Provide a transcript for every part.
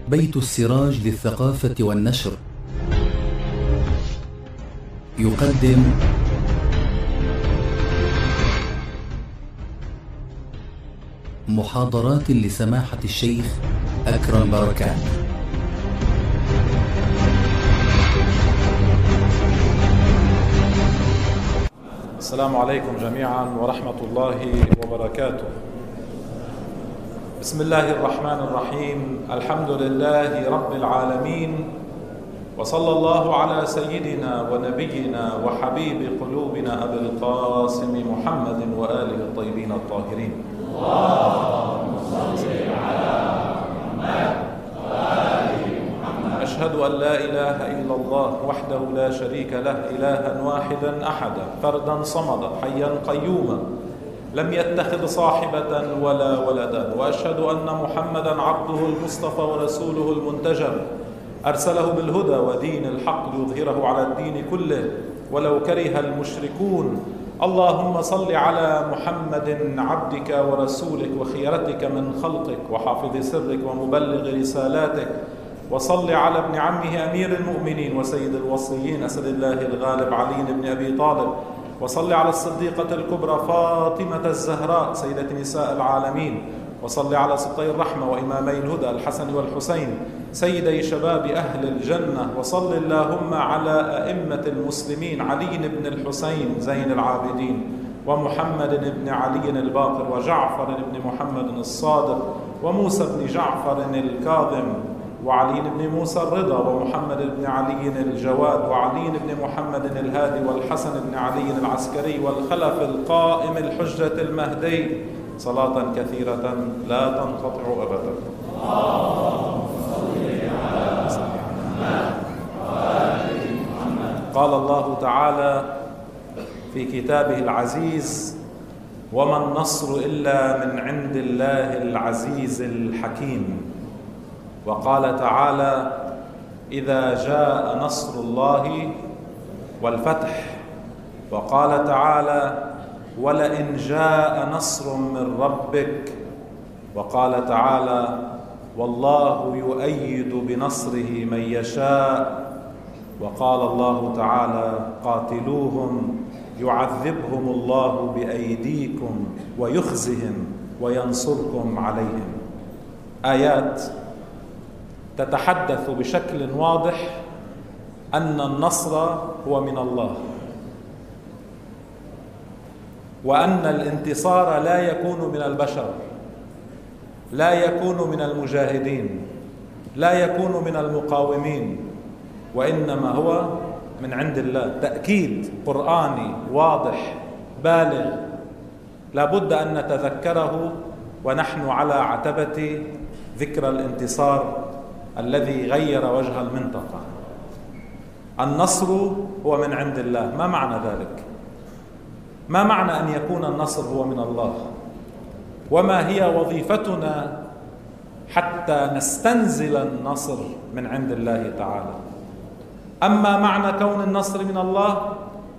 بيت السراج للثقافة والنشر يقدم محاضرات لسماحة الشيخ أكرم بركات. السلام عليكم جميعا ورحمة الله وبركاته. بسم الله الرحمن الرحيم. الحمد لله رب العالمين، وصلى الله على سيدنا ونبينا وحبيب قلوبنا أبي القاسم محمد وآله الطيبين الطاهرين. اللهم صل على محمد وآل محمد. أشهد أن لا إله إلا الله وحده لا شريك له، إلها واحدا أحدا فردا صمدا حيا قيوما لم يتخذ صاحبة ولا ولدا، وأشهد أن محمدا عبده المصطفى ورسوله المنتجب، أرسله بالهدى ودين الحق ليظهره على الدين كله ولو كره المشركون. اللهم صل على محمد عبدك ورسولك وخيرتك من خلقك وحافظ سرك ومبلغ رسالاتك، وصل على ابن عمه أمير المؤمنين وسيد الوصيين أسد الله الغالب علي بن أبي طالب، وصل على الصديقة الكبرى فاطمة الزهراء سيدة نساء العالمين، وصل على سبطي الرحمة وإمامي الهدى الحسن والحسين سيدي شباب أهل الجنة، وصل اللهم على أئمة المسلمين علي بن الحسين زين العابدين ومحمد بن علي الباقر وجعفر بن محمد الصادق وموسى بن جعفر الكاظم وعلي بن موسى الرضا ومحمد بن علي الجواد وعلي بن محمد الهادي والحسن بن علي العسكري والخلف القائم الحجة المهدي، صلاة كثيرة لا تنقطع أبدا. قال الله تعالى في كتابه العزيز: وما النصر إلا من عند الله العزيز الحكيم. وقال تعالى: إذا جاء نصر الله والفتح. وقال تعالى: ولئن جاء نصر من ربك. وقال تعالى: والله يؤيد بنصره من يشاء. وقال الله تعالى: قاتلوهم يعذبهم الله بأيديكم ويخزهم وينصركم عليهم. آيات تتحدث بشكل واضح أن النصر هو من الله، وأن الانتصار لا يكون من البشر، لا يكون من المجاهدين، لا يكون من المقاومين، وإنما هو من عند الله. تأكيد قرآني واضح بالغ لابد أن نتذكره ونحن على عتبة ذكرى الانتصار الذي غير وجه المنطقة. النصر هو من عند الله. ما معنى ذلك؟ ما معنى أن يكون النصر هو من الله؟ وما هي وظيفتنا حتى نستنزل النصر من عند الله تعالى؟ أما معنى كون النصر من الله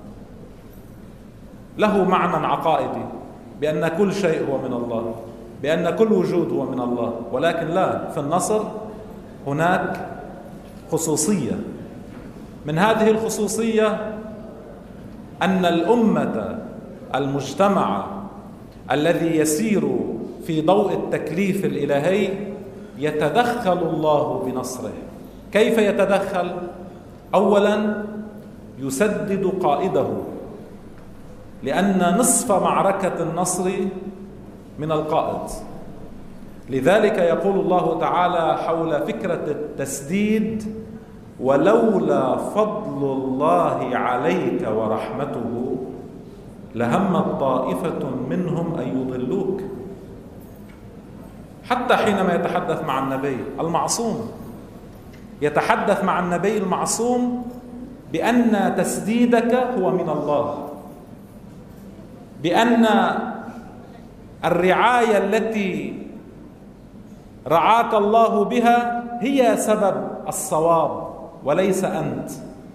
له معنى عقائدي، بأن كل شيء هو من الله، بأن كل وجود هو من الله، ولكن لا، في النصر هناك خصوصية. من هذه الخصوصية أن الأمة المجتمع الذي يسير في ضوء التكليف الإلهي يتدخل الله بنصره. كيف يتدخل؟ أولا يسدد قائده، لأن نصف معركة النصر من القائد. لذلك يقول الله تعالى حول فكرة التسديد: ولولا فضل الله عليك ورحمته لهمت طائفة منهم أن يضلوك. حتى حينما يتحدث مع النبي المعصوم يتحدث مع النبي المعصوم بأن تسديدك هو من الله، بأن الرعاية التي رعاك الله بها هي سبب الصواب وليس أنت.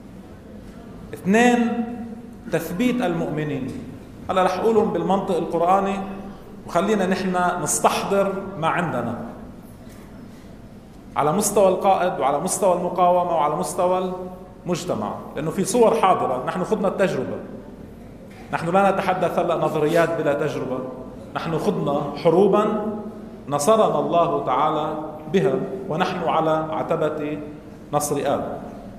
اثنين، تثبيت المؤمنين. هلا رح أقولهم بالمنطق القرآني وخلينا نحن نستحضر ما عندنا. على مستوى القائد وعلى مستوى المقاومة وعلى مستوى المجتمع، لأنه في صور حاضرة. نحن خضنا التجربة، نحن لا نتحدث هلأ نظريات بلا تجربة، نحن خضنا حروبا نصرنا الله تعالى بها ونحن على عتبة نصر آب.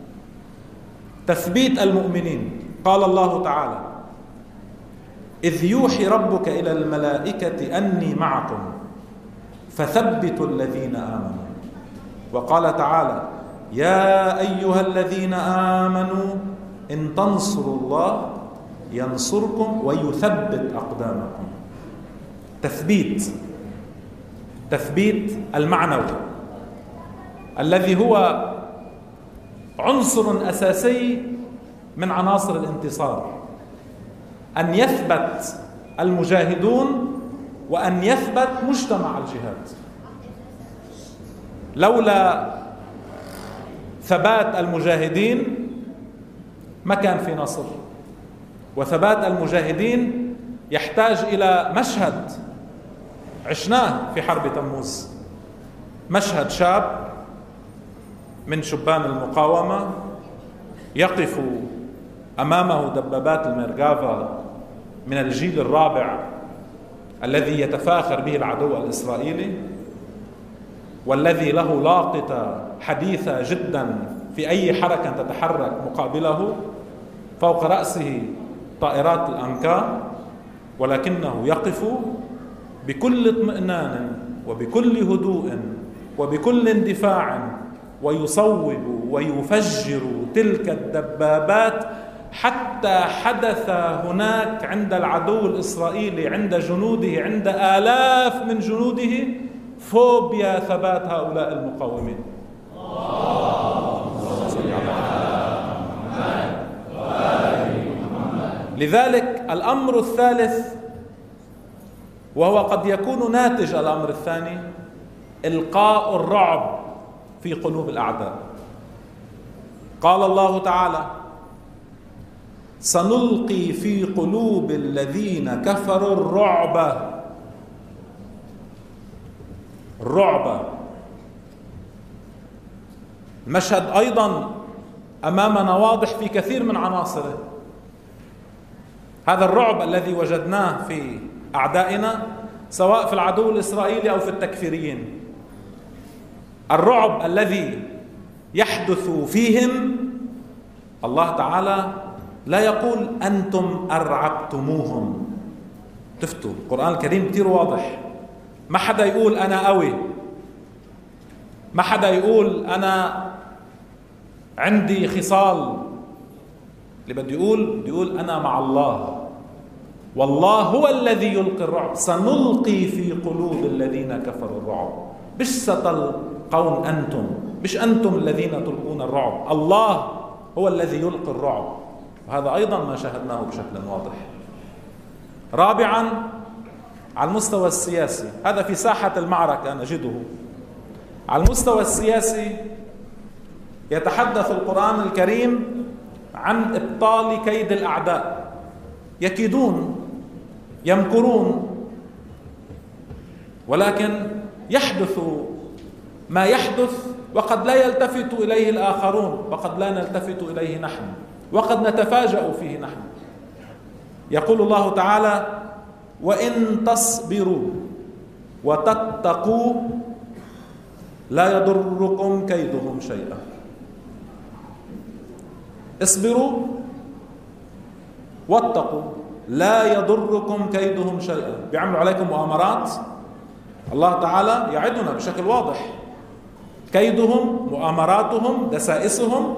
تثبيت المؤمنين، قال الله تعالى: إذ يوحي ربك إلى الملائكة أني معكم فثبتوا الذين آمنوا. وقال تعالى: يا أيها الذين آمنوا إن تنصروا الله ينصركم ويثبت أقدامكم. تثبيت المعنوي الذي هو عنصر أساسي من عناصر الانتصار، أن يثبت المجاهدون وأن يثبت مجتمع الجهاد. لولا ثبات المجاهدين ما كان في نصر. وثبات المجاهدين يحتاج إلى مشهد عشناه في حرب تموز، مشهد شاب من شبان المقاومة يقف أمامه دبابات الميركافا من الجيل الرابع الذي يتفاخر به العدو الإسرائيلي، والذي له لاقطة حديثة جدا في أي حركة تتحرك مقابله، فوق رأسه طائرات الأنكا، ولكنه يقف بكل اطمئنان وبكل هدوء وبكل اندفاع ويصوب ويفجر تلك الدبابات، حتى حدث هناك عند العدو الإسرائيلي، عند جنوده، عند آلاف من جنوده، فوبيا ثبات هؤلاء المقاومين. لذلك الأمر الثالث، وهو قد يكون ناتج الأمر الثاني، إلقاء الرعب في قلوب الأعداء. قال الله تعالى: سنلقي في قلوب الذين كفروا الرعب. المشهد أيضا أمامنا واضح في كثير من عناصره. هذا الرعب الذي وجدناه في أعدائنا، سواء في العدو الإسرائيلي أو في التكفيريين، الرعب الذي يحدث فيهم، الله تعالى لا يقول أنتم أرعبتموهم. تفتوا القرآن الكريم كتير واضح، ما حدا يقول أنا قوي، ما حدا يقول أنا عندي خصال. اللي بده يقول أنا مع الله، والله هو الذي يلقي الرعب. سنلقي في قلوب الذين كفروا الرعب. مش ستلقون أنتم، مش أنتم الذين تلقون الرعب، الله هو الذي يلقي الرعب. وهذا أيضا ما شاهدناه بشكل واضح. رابعا، على المستوى السياسي، هذا في ساحة المعركة نجده. على المستوى السياسي يتحدث القرآن الكريم عن إبطال كيد الأعداء. يكيدون، يمكرون، ولكن يحدث ما يحدث وقد لا يلتفت إليه الآخرون، وقد لا نلتفت إليه نحن، وقد نتفاجأ فيه نحن. يقول الله تعالى: وإن تصبروا وتتقوا لا يضركم كيدهم شيئا. اصبروا واتقوا لا يضركم كيدهم شيئا. بيعملوا عليكم مؤامرات، الله تعالى يعدنا بشكل واضح: كيدهم، مؤامراتهم، دسائسهم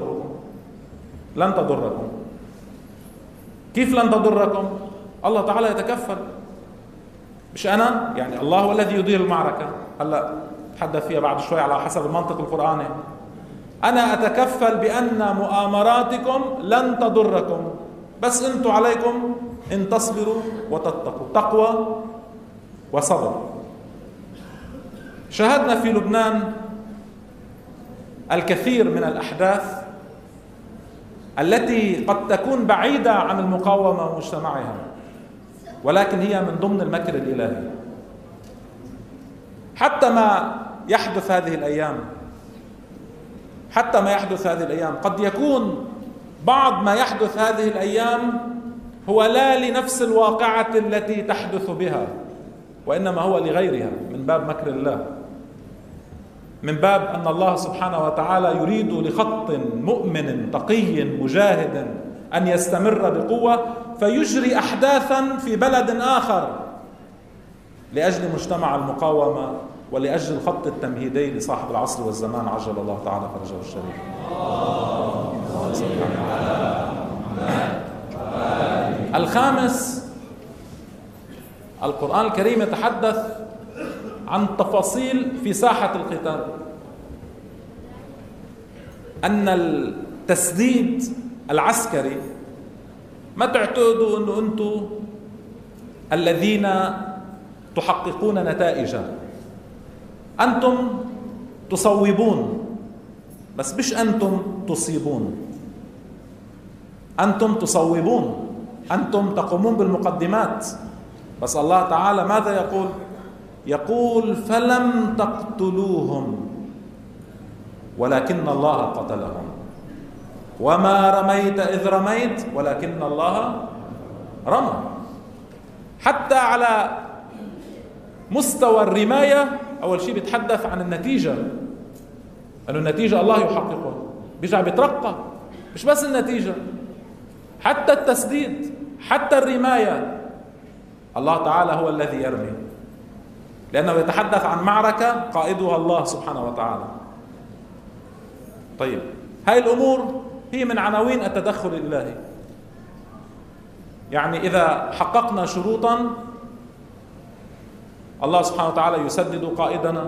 لن تضركم. كيف لن تضركم؟ الله تعالى يتكفل، مش أنا، يعني الله هو الذي يدير المعركة. هلأ نتحدث فيها بعد شوي على حسب المنطق القرآني. أنا أتكفل بأن مؤامراتكم لن تضركم، بس أنتم عليكم إن تصبروا وتتقوا، تقوى وصبر. شاهدنا في لبنان الكثير من الأحداث التي قد تكون بعيدة عن المقاومة ومجتمعها، ولكن هي من ضمن المكر الإلهي. حتى ما يحدث هذه الأيام، حتى ما يحدث هذه الأيام قد يكون بعض ما يحدث هذه الأيام هو لا لنفس الواقعة التي تحدث بها، وإنما هو لغيرها، من باب مكر الله، من باب أن الله سبحانه وتعالى يريد لخط مؤمن تقي مجاهد أن يستمر بقوة، فيجري أحداثا في بلد آخر لأجل مجتمع المقاومة ولأجل الخط التمهيدي لصاحب العصر والزمان عجل الله تعالى فرجه الشريف. الخامس، القرآن الكريم يتحدث عن تفاصيل في ساحة القتال، أن التسديد العسكري ما تعتقدوا أنه أنتم الذين تحققون نتائجا، أنتم تصوبون بس مش أنتم تصيبون، أنتم تصوبون، أنتم تقومون بالمقدمات، بس الله تعالى ماذا يقول؟ يقول فلم تقتلوهم ولكن الله قتلهم وما رميت إذ رميت ولكن الله رمى. حتى على مستوى الرماية أول شيء بيتحدث عن النتيجة، أنه النتيجة الله يحققها، بيرجع بيترقى، مش بس النتيجة، حتى التسديد، حتى الرماية الله تعالى هو الذي يرمي، لأنه يتحدث عن معركة قائدها الله سبحانه وتعالى. طيب، هاي الأمور هي من عناوين التدخل الإلهي. يعني إذا حققنا شروطا الله سبحانه وتعالى يسدد قائدنا،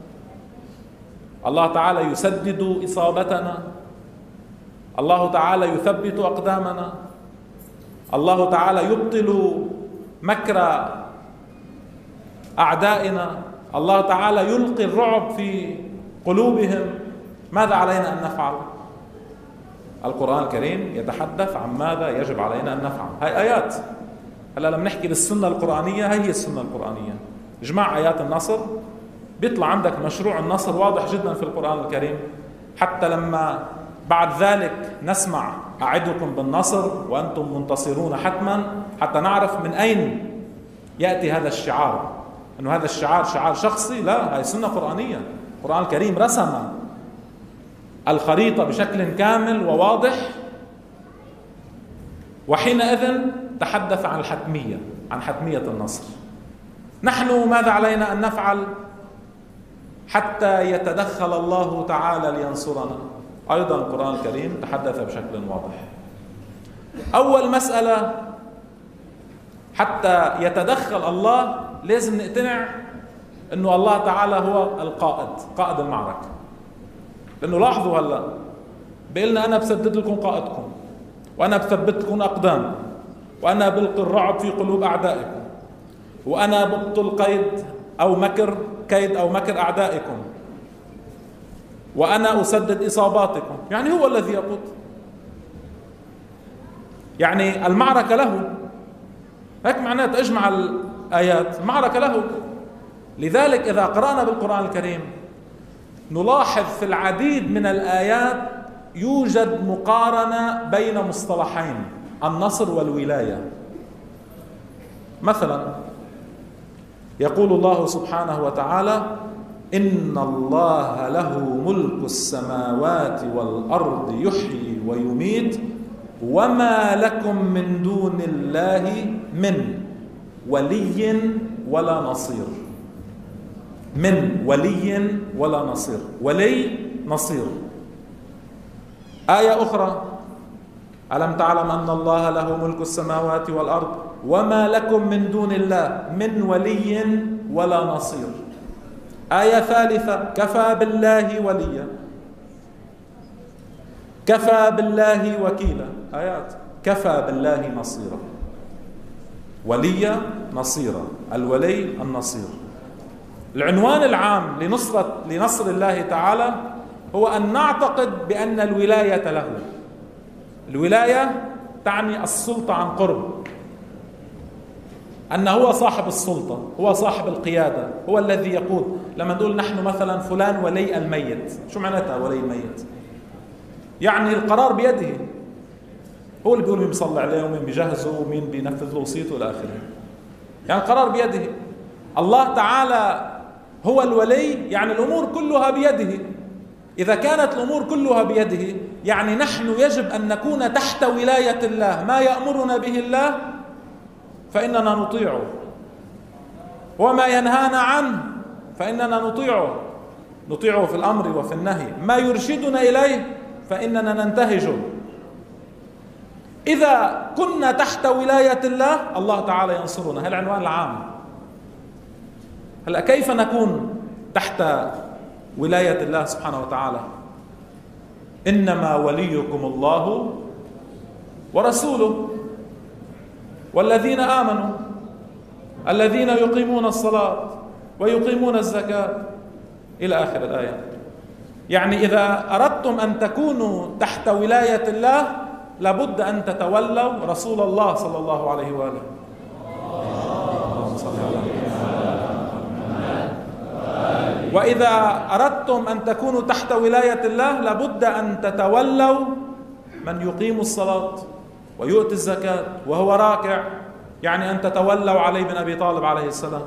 الله تعالى يسدد إصابتنا، الله تعالى يثبت أقدامنا، الله تعالى يبطل مكر أعدائنا، الله تعالى يلقي الرعب في قلوبهم. ماذا علينا أن نفعل؟ القرآن الكريم يتحدث عن ماذا يجب علينا أن نفعل. هاي آيات، هلا لما نحكي بالسنة القرآنية، هي السنة القرآنية، اجمع آيات النصر، بيطلع عندك مشروع النصر واضح جدا في القرآن الكريم. حتى لما بعد ذلك نسمع أعدكم بالنصر وأنتم منتصرون حتما، حتى نعرف من أين يأتي هذا الشعار، أنه هذا الشعار شعار شخصي، لا، هاي سنة قرآنية. القرآن الكريم رسم الخريطة بشكل كامل وواضح، وحينئذ تحدث عن الحتمية، عن حتمية النصر. نحن ماذا علينا أن نفعل حتى يتدخل الله تعالى لينصرنا؟ أيضا القرآن الكريم تحدث بشكل واضح. أول مسألة، حتى يتدخل الله لازم نقتنع أنه الله تعالى هو القائد، قائد المعركة. لأنه لاحظوا هلأ بقلنا أنا بسدد لكم قائدكم، وأنا بثبت لكم أقدام، وأنا بلقي الرعب في قلوب أعدائكم، وأنا ببطل قيد أو مكر أعدائكم، وأنا أسدد إصاباتكم. يعني هو الذي يقود، يعني المعركة له، هيك معناته اجمع الآيات، المعركة له. لذلك إذا قرأنا بالقرآن الكريم نلاحظ في العديد من الآيات يوجد مقارنة بين مصطلحين، النصر والولاية. مثلا يقول الله سبحانه وتعالى إن الله له ملك السماوات والأرض يحيي ويميت وما لكم من دون الله من ولي ولا نصير. من ولي ولا نصير، ولي نصير. آية أخرى ألم تعلم أن الله له ملك السماوات والأرض وما لكم من دون الله من ولي ولا نصير. آية ثالثة كفى بالله وليا، كفى بالله وكيلا. آيات كفى بالله نصيرا، وليا نصيرا، الولي النصير. العنوان العام لنصر الله تعالى هو أن نعتقد بأن الولاية له. الولاية تعني السلطة عن قرب، أن هو صاحب السلطة، هو صاحب القيادة، هو الذي يقود. لما نقول نحن مثلا فلان ولي الميت، شو معناتها ولي الميت؟ يعني القرار بيده، هو اللي بيقول مين بيصلي عليه ومين بيجهزه ومين بينفذ له وصيته إلى آخره. يعني القرار بيده. الله تعالى هو الولي، يعني الأمور كلها بيده. إذا كانت الأمور كلها بيده، يعني نحن يجب أن نكون تحت ولاية الله. ما يأمرنا به الله فإننا نطيعه، وما ينهانا عنه فإننا نطيعه في الأمر وفي النهي. ما يرشدنا إليه فإننا ننتهجه. إذا كنا تحت ولاية الله، الله تعالى ينصرنا. هذا العنوان العام. هلأ كيف نكون تحت ولاية الله سبحانه وتعالى؟ إنما وليكم الله ورسوله والذين آمنوا الذين يقيمون الصلاة ويقيمون الزكاة إلى آخر الآية. يعني إذا أردتم أن تكونوا تحت ولاية الله لابد أن تتولوا رسول الله صلى الله عليه وآله. وإذا أردتم أن تكونوا تحت ولاية الله لابد أن تتولوا من يقيم الصلاة ويؤتي الزكاة وهو راكع، يعني أن تتولوا علي بن أبي طالب عليه السلام.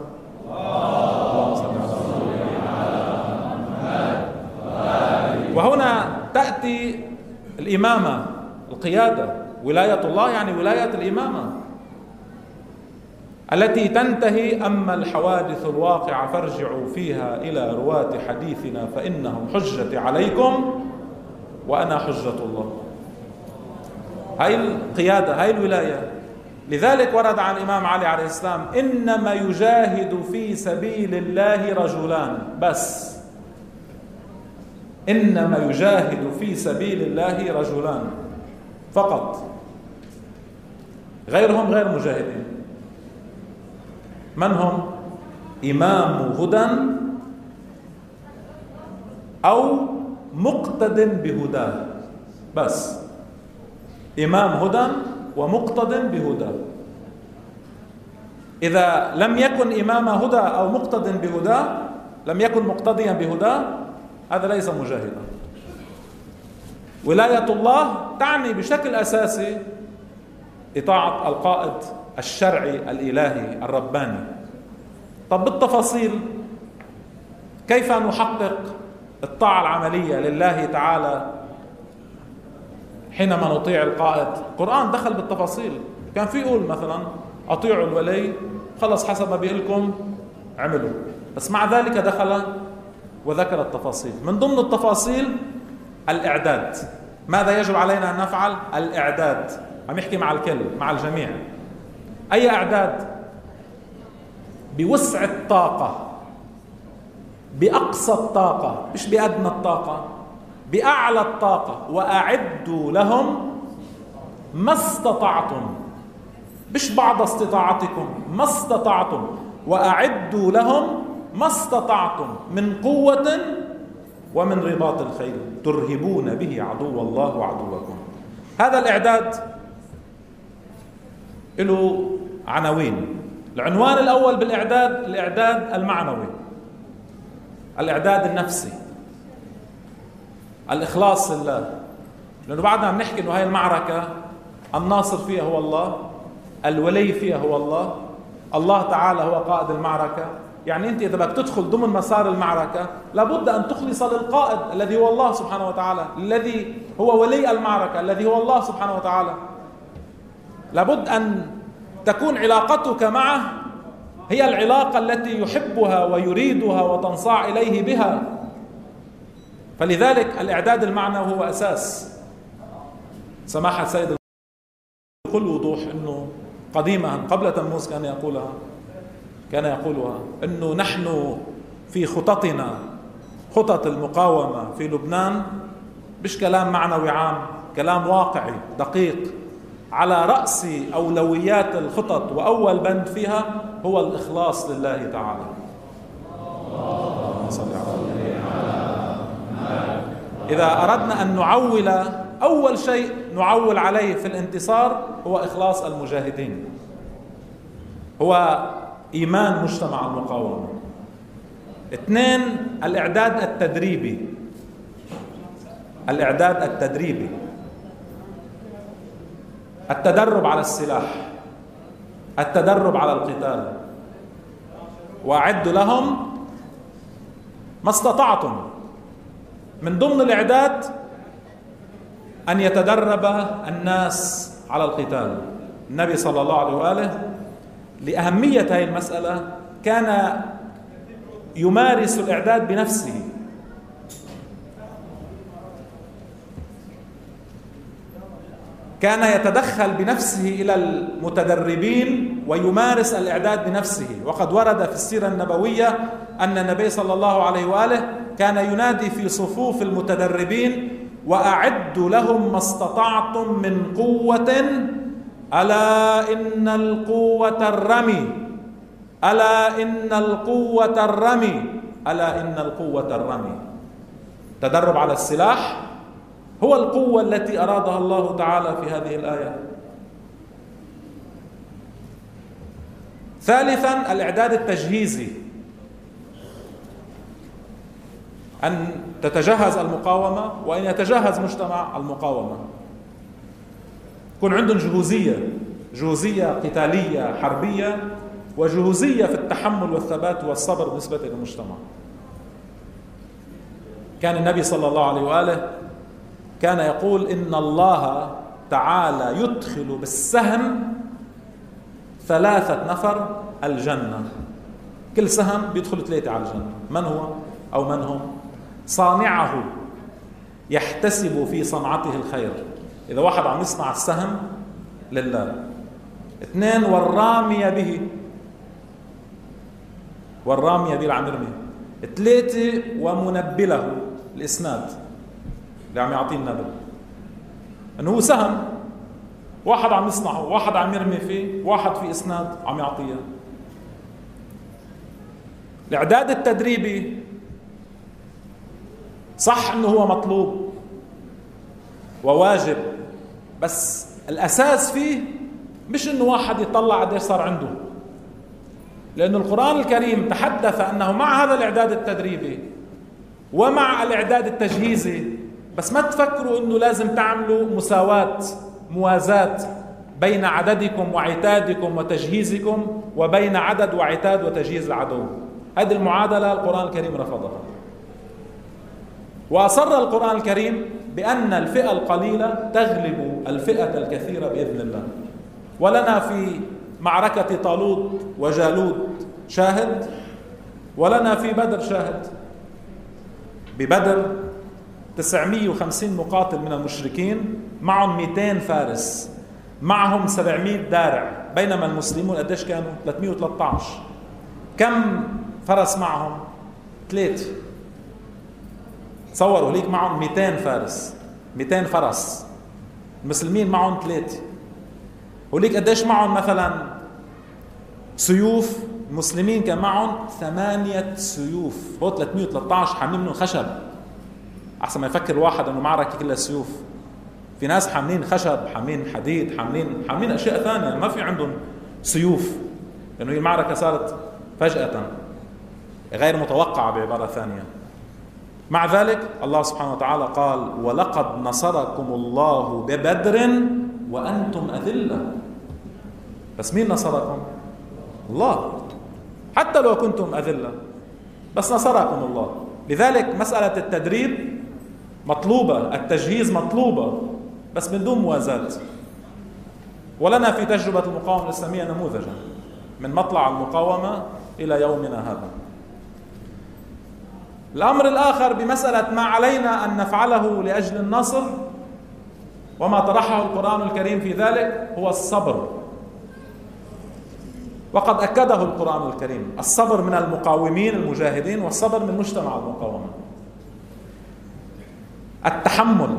وهنا تأتي الإمامة، القيادة. ولاية الله يعني ولاية الإمامة التي تنتهي: أما الحوادث الواقعة فارجعوا فيها إلى رواة حديثنا فإنهم حجتي عليكم وأنا حجة الله. هاي القيادة، هاي الولاية. لذلك ورد عن الإمام علي عليه السلام: إنما يجاهد في سبيل الله رجلان بس. إنما يجاهد في سبيل الله رجلان فقط، غيرهم غير مجاهدين. من هم؟ إمام هدى أو مقتد بهداه، بس إمام هدى ومقتد بهداه. إذا لم يكن إمام هدى أو مقتد بهداه، لم يكن مقتديا بهداه، هذا ليس مجاهدا. ولاية الله تعني بشكل أساسي إطاعة القائد الشرعي الإلهي الرباني. طب بالتفاصيل كيف نحقق الطاعة العملية لله تعالى حينما نطيع القائد؟ القرآن دخل بالتفاصيل. كان في يقول مثلا أطيعوا الولي، خلص حسب ما بيقولكم عملوا، بس مع ذلك دخل وذكر التفاصيل. من ضمن التفاصيل الإعداد. ماذا يجب علينا أن نفعل؟ الإعداد. عم يحكي مع الكل، مع الجميع. أي إعداد؟ بوسع الطاقة، بأقصى الطاقة، مش بأدنى الطاقة، بأعلى الطاقة. وأعدوا لهم ما استطعتم، مش بعض استطاعتكم، ما استطعتم. وأعدوا لهم ما استطعتم من قوة ومن رباط الخيل ترهبون به عدو الله وعدوكم. هذا الإعداد له عناوين. العنوان الأول بالإعداد الإعداد المعنوي، الإعداد النفسي، الإخلاص لله. لأنه بعدنا بنحكي إنه هاي المعركة الناصر فيها هو الله، الولي فيها هو الله، الله تعالى هو قائد المعركة. يعني أنت إذا بدك تدخل ضمن مسار المعركة لابد أن تخلص للقائد الذي هو الله سبحانه وتعالى، الذي هو ولي المعركة، الذي هو الله سبحانه وتعالى. لابد أن تكون علاقتك معه هي العلاقة التي يحبها ويريدها وتنصاع إليه بها. فلذلك الإعداد المعنوي هو أساس. سماحة سيد بكل وضوح أنه قديما قبل تموز كان يقولها أنه نحن في خططنا، خطط المقاومة في لبنان، مش كلام معنوي عام، كلام واقعي دقيق. على رأس أولويات الخطط وأول بند فيها هو الإخلاص لله تعالى. إذا أردنا أن نعول، أول شيء نعول عليه في الانتصار هو إخلاص المجاهدين. هو إيمان مجتمع المقاومة. 2 الإعداد التدريبي. الإعداد التدريبي، التدرب على السلاح، التدرب على القتال. وأعدوا لهم ما استطعتم. من ضمن الإعداد أن يتدرب الناس على القتال. النبي صلى الله عليه وآله لأهمية هذه المسألة كان يمارس الإعداد بنفسه. كان يتدخل بنفسه إلى المتدربين ويمارس الإعداد بنفسه. وقد ورد في السيرة النبوية أن النبي صلى الله عليه وآله كان ينادي في صفوف المتدربين: وأعدوا لهم ما استطعتم من قوة، ألا إن القوة الرمي، ألا إن القوة الرمي، ألا إن القوة الرمي. تدرب على السلاح هو القوة التي أرادها الله تعالى في هذه الآية. ثالثا الإعداد التجهيزي، أن تتجهز المقاومة وأن يتجهز مجتمع المقاومة، يكون عندهم جهوزية قتالية حربية، وجهوزية في التحمل والثبات والصبر بالنسبة للمجتمع. كان النبي صلى الله عليه وآله كان يقول: إن الله تعالى يدخل بالسهم 3 نفر الجنة. كل سهم بيدخل 3 على الجنة. من هو أو من هم؟ صانعه يحتسب في صنعته الخير، إذا واحد عم يصنع السهم لله. 2 والرامي به، والرامي به العم يرمي. 3 ومنبله، الإسناد اللي عم يعطيه النبل، انه هو سهم واحد عم يصنعه، واحد عم يرمي فيه، واحد في اسناد عم يعطيه. الاعداد التدريبي صح انه هو مطلوب وواجب، بس الاساس فيه مش انه واحد يطلع قديش صار عنده، لأن القرآن الكريم تحدث أنه مع هذا الإعداد التدريبي ومع الإعداد التجهيزي، بس ما تفكروا أنه لازم تعملوا موازاة بين عددكم وعتادكم وتجهيزكم وبين عدد وعتاد وتجهيز العدو. هذه المعادلة القرآن الكريم رفضها، وأصر القرآن الكريم بأن الفئة القليلة تغلب الفئة الكثيرة بإذن الله. ولنا في معركة طالوت وجالوت شاهد، ولنا في بدر شاهد. ببدر 950 مقاتل من المشركين، معهم 200 فارس، معهم 700 دارع، بينما المسلمون قديش كانوا؟ 313. كم فرس معهم؟ 3. تصوروا ليك معهم 200 فارس، 200 فرس، المسلمين معهم 3. وليك قديش معهم مثلا سيوف؟ المسلمين كان معهم 8 سيوف. هو 313 حاملين منهم خشب، احسن ما يفكر الواحد انه معركه كلها سيوف. في ناس حاملين خشب، حاملين حديد، حاملين اشياء ثانيه، ما في عندهم سيوف، لانه هي المعركه صارت فجأة غير متوقعه بعباره ثانيه. مع ذلك الله سبحانه وتعالى قال: ولقد نصركم الله ببدر وأنتم أذلة. بس مين نصركم؟ الله، حتى لو كنتم أذلة بس نصركم الله. لذلك مسألة التدريب مطلوبة، التجهيز مطلوبة، بس من دون موازاة. ولنا في تجربة المقاومة الإسلامية نموذجا من مطلع المقاومة إلى يومنا هذا. الأمر الآخر بمسألة ما علينا أن نفعله لأجل النصر وما طرحه القرآن الكريم في ذلك هو الصبر، وقد أكده القرآن الكريم: الصبر من المقاومين المجاهدين، والصبر من مجتمع المقاومة. التحمل: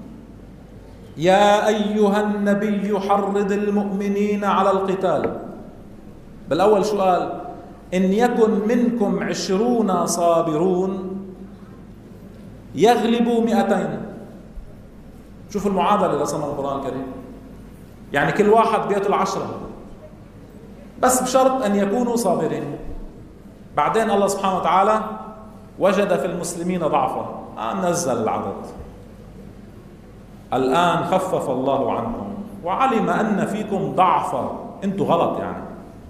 يا أيها النبي حرض المؤمنين على القتال. بالأول شو قال؟ إن يكن منكم 20 صابرون يغلبوا 200. شوفوا المعادلة اللي رسمها القرآن الكريم، يعني كل واحد بيقتل 10. بس بشرط أن يكونوا صابرين. بعدين الله سبحانه وتعالى وجد في المسلمين ضعفا، نزل العدد. الآن خفف الله عنكم وعلم أن فيكم ضعفا. أنتوا غلط يعني،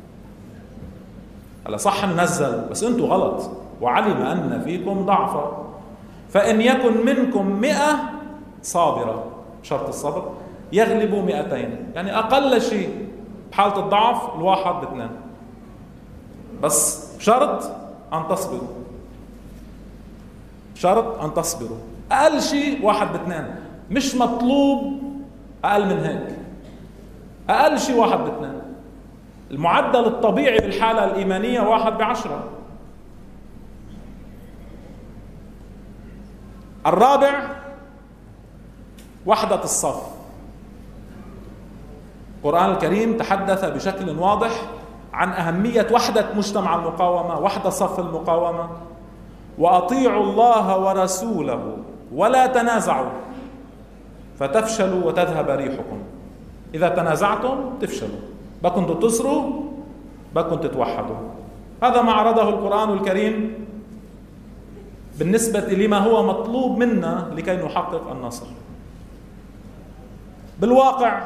هلا صح ننزل بس أنتوا غلط. وعلم أن فيكم ضعفا فإن يكن منكم 100 صابرة، شرط الصبر، يغلبوا 200. يعني أقل شيء بحالة الضعف 1-2، بس بشرط أن تصبروا. شرط أن تصبروا. أقل شيء 1-2، مش مطلوب أقل من هيك. أقل شيء 1-2. المعدل الطبيعي بالحالة الإيمانية 1-10. الرابع وحدة الصف. القرآن الكريم تحدث بشكل واضح عن أهمية وحدة مجتمع المقاومة، وحدة صف المقاومة. وأطيعوا الله ورسوله ولا تنازعوا فتفشلوا وتذهب ريحكم. إذا تنازعتم تفشلوا، بكنتوا تصروا، بكنتوا تتوحدوا. هذا ما عرضه القرآن الكريم بالنسبة لما هو مطلوب منا لكي نحقق النصر. بالواقع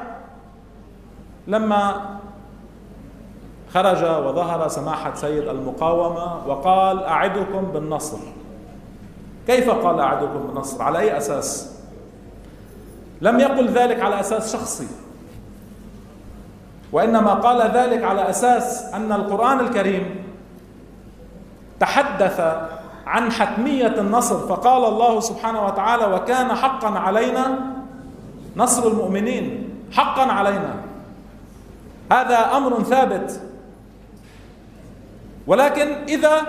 لما خرج وظهر سماحة سيد المقاومة وقال أعدكم بالنصر، كيف قال أعدكم بالنصر؟ على أي أساس؟ لم يقل ذلك على أساس شخصي، وإنما قال ذلك على أساس أن القرآن الكريم تحدث عن حتمية النصر، فقال الله سبحانه وتعالى وكان حقا علينا نصر المؤمنين. حقا علينا، هذا أمر ثابت. ولكن إذا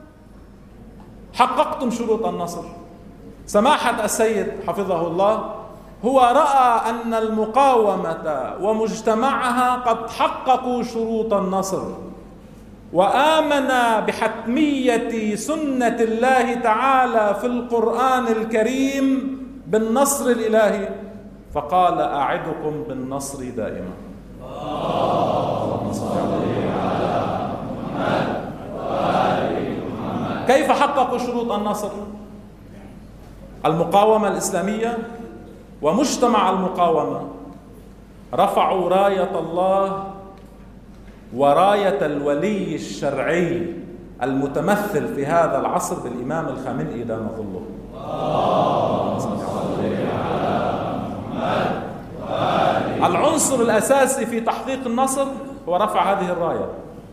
حققتم شروط النصر، سماحة السيد حفظه الله هو رأى أن المقاومة ومجتمعها قد حققوا شروط النصر، وآمن بحتمية سنة الله تعالى في القرآن الكريم بالنصر الإلهي، فقال أعدكم بالنصر دائما. كيف حققوا شروط النصر؟ المقاومة الإسلامية ومجتمع المقاومة رفعوا راية الله وراية الولي الشرعي المتمثل في هذا العصر بالإمام الخامنئي دام ظله. العنصر الأساسي في تحقيق النصر هو رفع هذه الراية.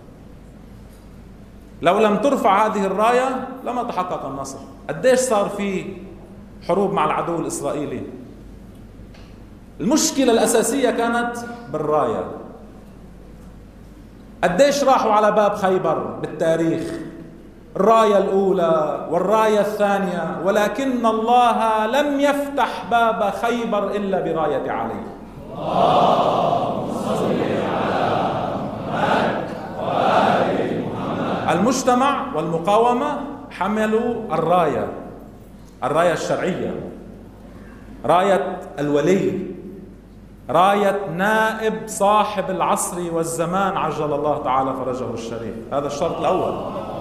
لو لم ترفع هذه الراية لما تحقق النصر. قديش صار في حروب مع العدو الإسرائيلي؟ المشكلة الأساسية كانت بالراية. قديش راحوا على باب خيبر بالتاريخ، الراية الأولى والراية الثانية، ولكن الله لم يفتح باب خيبر إلا براية علي. اللهم صل على محمد وآل محمد. المجتمع والمقاومة حملوا الراية الشرعية، راية الولي، راية نائب صاحب العصر والزمان عجل الله تعالى فرجه الشريف. هذا الشرط الأول.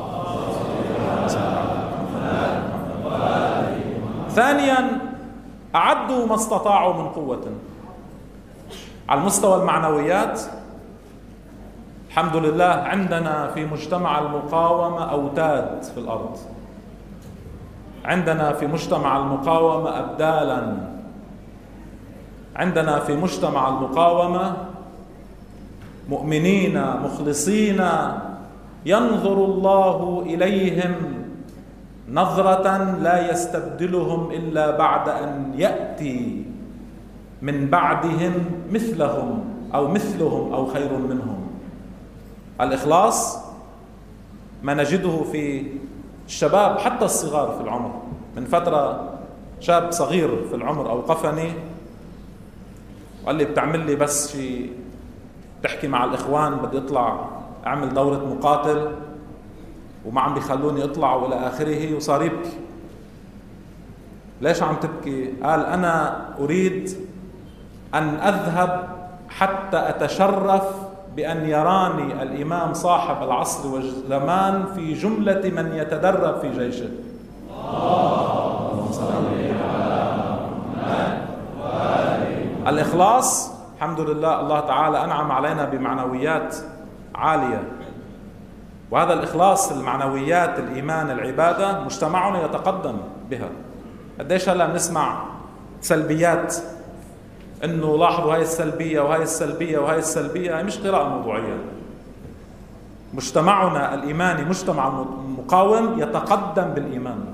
ثانيا أعدوا ما استطاعوا من قوة. على المستوى المعنويات الحمد لله عندنا في مجتمع المقاومة أوتاد في الأرض، عندنا في مجتمع المقاومة أبدالا، عندنا في مجتمع المقاومة مؤمنين مخلصين ينظر الله إليهم نظرة لا يستبدلهم إلا بعد أن يأتي من بعدهم مثلهم أو خير منهم. الإخلاص ما نجده في الشباب حتى الصغار في العمر. من فترة شاب صغير في العمر أوقفني وقال لي بتعمل لي بس شيء تحكي مع الإخوان، بدي أطلع أعمل دورة مقاتل وما عم بيخلوني أطلع وإلى آخره، وصار يبكي. ليش عم تبكي؟ قال أنا أريد أن أذهب حتى أتشرف بأن يراني الإمام صاحب العصر والزمان في جملة من يتدرب في جيشه. الإخلاص الحمد لله، الله تعالى أنعم علينا بمعنويات عالية، وهذا الإخلاص، المعنويات، الإيمان، العبادة، مجتمعنا يتقدم بها. قديش هلا بنسمع سلبيات، إنه لاحظوا هاي السلبية وهاي السلبية وهاي السلبية. هاي مش قراءة موضوعية. مجتمعنا الإيماني مجتمع مقاوم يتقدم بالإيمان،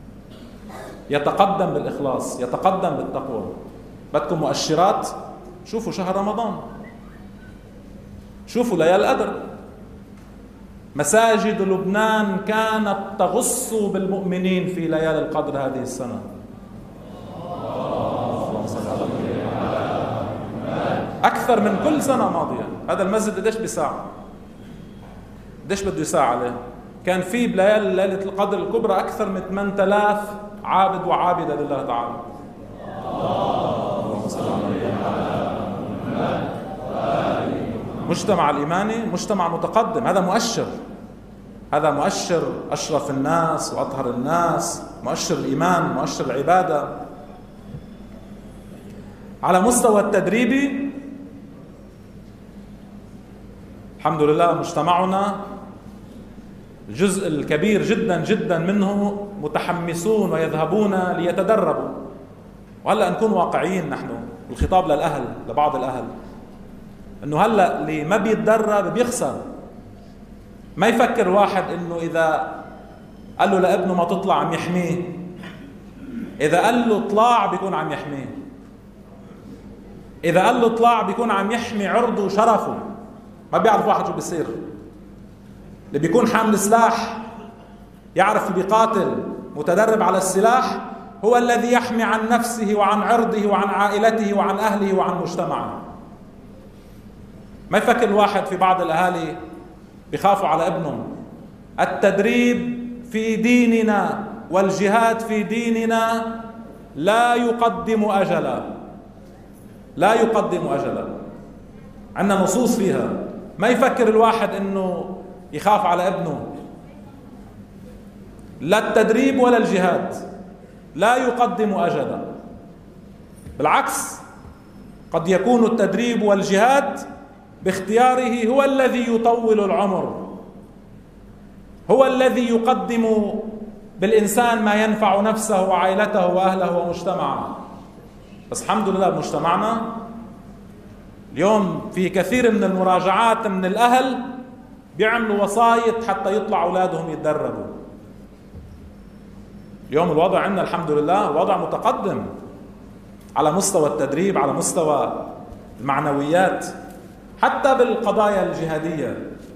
يتقدم بالإخلاص، يتقدم بالتقوى. بدكم مؤشرات؟ شوفوا شهر رمضان، شوفوا ليالي القدر. مساجد لبنان كانت تغص بالمؤمنين في ليالي القدر هذه السنة. أكثر من كل سنة ماضية. هذا المسجد قديش بساعة؟ قديش بده يساع عليه؟ كان في بليالي ليلة القدر الكبرى أكثر من 8000 عابد وعابدة لله تعالى. مجتمع الإيماني مجتمع متقدم. هذا مؤشر، هذا مؤشر أشرف الناس وأطهر الناس، مؤشر الإيمان، مؤشر العبادة. على مستوى التدريبي الحمد لله مجتمعنا الجزء الكبير جدا جدا منه متحمسون ويذهبون ليتدربوا. وهلأ نكون واقعيين، نحن الخطاب للأهل، لبعض الأهل، انه هلأ اللي ما بيتدرب بيخسر. ما يفكر واحد انه اذا قال له لابنه ما تطلع عم يحميه، اذا قال له اطلع بيكون عم يحميه، اذا قال له اطلع بيكون عم يحمي عرضه وشرفه. ما بيعرف واحد شو بيصير. اللي بيكون حامل سلاح يعرف بيقاتل متدرب على السلاح هو الذي يحمي عن نفسه وعن عرضه وعن عائلته وعن أهله وعن مجتمعه. ما يفكر الواحد في بعض الأهالي بيخافوا على ابنهم. التدريب في ديننا والجهاد في ديننا لا يقدم أجلا، لا يقدم أجلا. عندنا نصوص فيها. ما يفكر الواحد انه يخاف على ابنه. لا التدريب ولا الجهاد لا يقدم أجلا، بالعكس قد يكون التدريب والجهاد باختياره هو الذي يطول العمر، هو الذي يقدم بالإنسان ما ينفع نفسه وعائلته وأهله ومجتمعه. بس الحمد لله بمجتمعنا اليوم في كثير من المراجعات من الأهل بيعملوا وصاية حتى يطلع أولادهم يتدربوا. اليوم الوضع عندنا الحمد لله وضع متقدم على مستوى التدريب، على مستوى المعنويات، حتى بالقضايا الجهادية.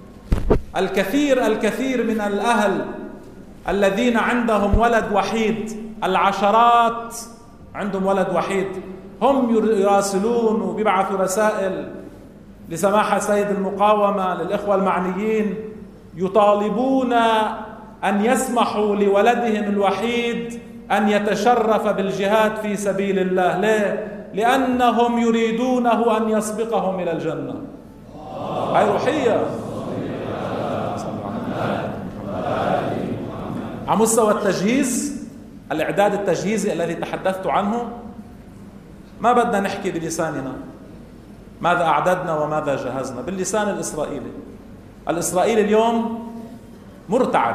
الكثير من الأهل الذين عندهم ولد وحيد، العشرات عندهم ولد وحيد، هم يراسلون وبيبعثوا رسائل لسماحة سيد المقاومة للإخوة المعنيين يطالبون أن يسمحوا لولدهم الوحيد أن يتشرف بالجهاد في سبيل الله. ليه؟ لأنهم يريدونه أن يسبقهم إلى الجنة. هاي روحية. على مستوى التجهيز، الإعداد التجهيزي الذي تحدثت عنه، ما بدنا نحكي بلساننا ماذا أعددنا وماذا جهزنا، باللسان الإسرائيلي. الإسرائيلي اليوم مرتعب.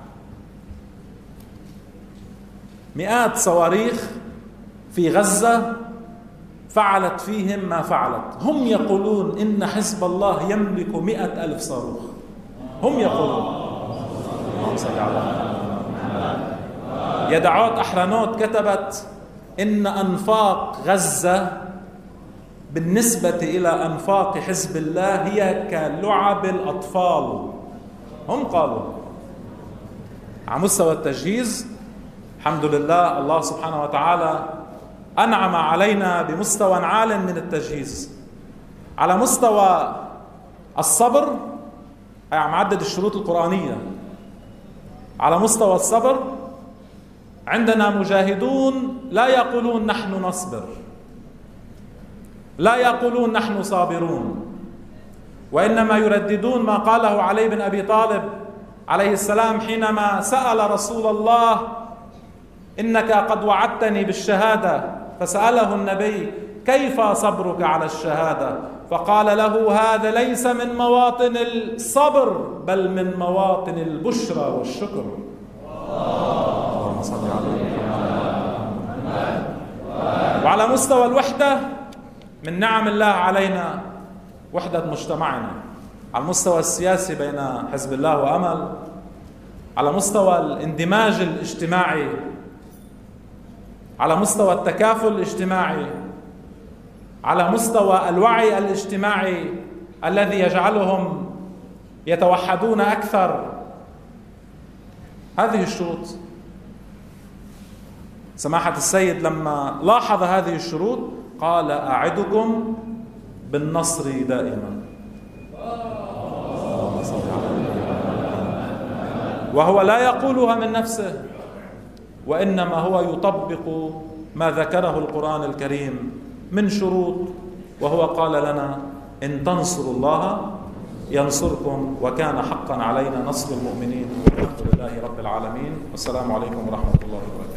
مئات صواريخ في غزة فعلت فيهم ما فعلت. هم يقولون إن حزب الله يملك 100,000 صاروخ. هم يقولون. يدعوت أحرنوت كتبت إن أنفاق غزة بالنسبة إلى أنفاق حزب الله هي كلعب الأطفال. هم قالوا. على مستوى التجهيز الحمد لله الله سبحانه وتعالى أنعم علينا بمستوى عال من التجهيز. على مستوى الصبر عم عدد الشروط القرآنية. على مستوى الصبر عندنا مجاهدون لا يقولون نحن نصبر، لا يقولون نحن صابرون، وإنما يرددون ما قاله علي بن أبي طالب عليه السلام حينما سأل رسول الله: إنك قد وعدتني بالشهادة. فسأله النبي: كيف صبرك على الشهادة؟ فقال له: هذا ليس من مواطن الصبر بل من مواطن البشرى والشكر. اللهم صل على محمد. وعلى مستوى الوحدة، من نعم الله علينا وحدة مجتمعنا على المستوى السياسي بين حزب الله وأمل، على مستوى الاندماج الاجتماعي، على مستوى التكافل الاجتماعي، على مستوى الوعي الاجتماعي الذي يجعلهم يتوحدون أكثر. هذه الشروط. سماحة السيد لما لاحظ هذه الشروط قال: أعدكم بالنصر دائما. وهو لا يقولها من نفسه، وإنما هو يطبق ما ذكره القرآن الكريم من شروط، وهو قال لنا: إن تنصروا الله ينصركم وكان حقا علينا نصر المؤمنين. والحمد لله رب العالمين، والسلام عليكم ورحمة الله وبركاته.